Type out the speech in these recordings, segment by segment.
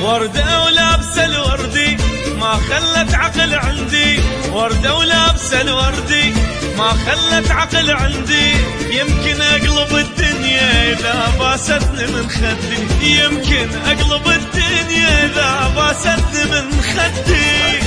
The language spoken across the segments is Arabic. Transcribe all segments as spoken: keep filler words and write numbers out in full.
وردة ولابسة الوردي ما خلت عقل عندي، وردة ولابسة الوردي ما خلت عقل عندي. يمكن اقلب الدنيا اذا باستني من خدي، يمكن اقلب الدنيا اذا باستني من خدي.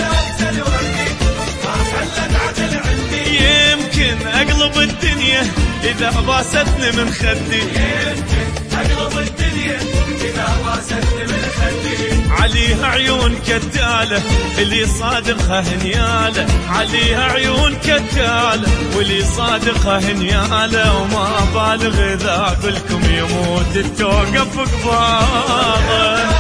يمكن اقلب الدنيا اذا باستني من خدي، يمكن اقلب الدنيا اذا باستني من خدي. عليها عيون كتالة اللي صادقها هنيالة، عليها عيون كتالة واللي صادقها هنيالة. وما بالغ اذا اقولكم يموت التوقف قباضه.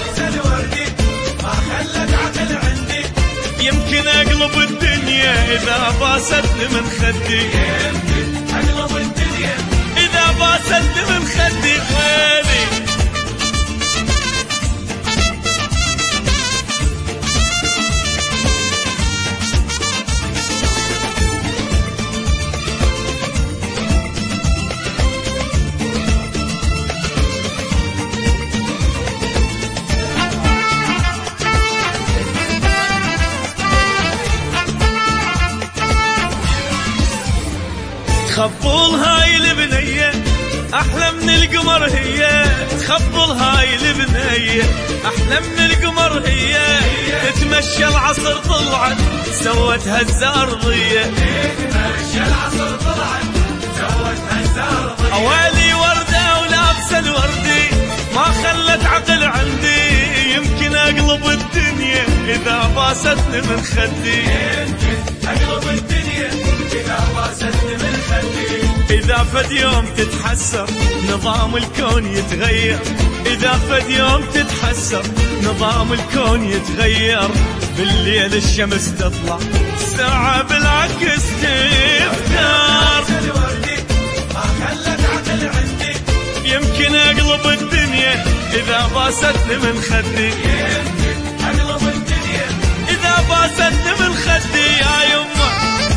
يمكن اقلب الدنيا اذا باستني من خدي، يمكن اقلب الدنيا اذا باستني من خدي. ويلي تخبل هاي البنية أحلى من القمر هي، تخبل هاي البنية أحلى من القمر هي. تتمشى العصر طلعت سوت هالزارضية، تتمشى العصر طلعت سوت هالزارضية. أوالي وردة ولابسة الوردي ما خلت عقل عندي. يمكن أقلب الدنيا إذا باستني من خدي، يمكن أقلب الدنيا إذا باستني من خدي. إذا فد يوم تتحسر نظام الكون يتغير، إذا فد يوم تتحسر نظام الكون يتغير. بالليل الشمس تطلع الساعة بالعكس تفتر. يمكن أقلب الدنيا إذا باستني من خدي، يمكن أقلب الدنيا إذا باستني من خدي. يا يمه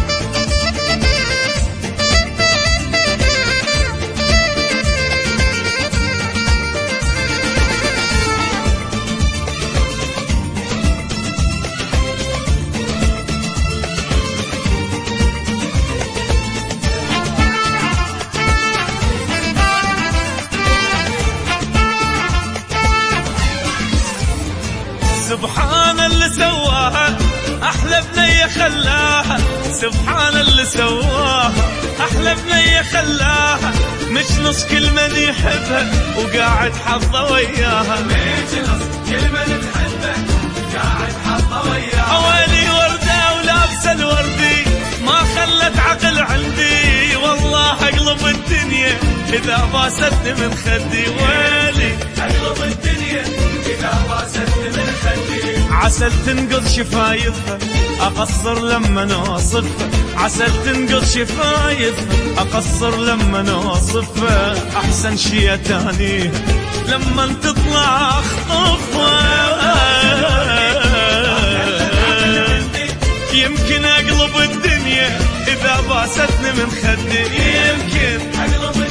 سبحان اللي سواها أحلى بنية خلاها، سبحان اللي سواها أحلى بنية خلاها. مش نص كل من يحبها وقاعد حظه وياها، مش نص كل من تحبها قاعد حظه وياها. أولي وردة ولابسة الوردي ما خلت عقل عندي. والله أقلب الدنيا إذا باستني من خدي. ويلي أقلب الدنيا إذا باستني من خدي. عسل تنقض شفايفها أقصر لما نوصفها، عسل تنقض شفايفها أقصر لما نوصفها. أحسن شي تانيها لما تطلع أخطفها. يمكن أقلب الدنيا إذا باستني من خدي، يمكن أقلب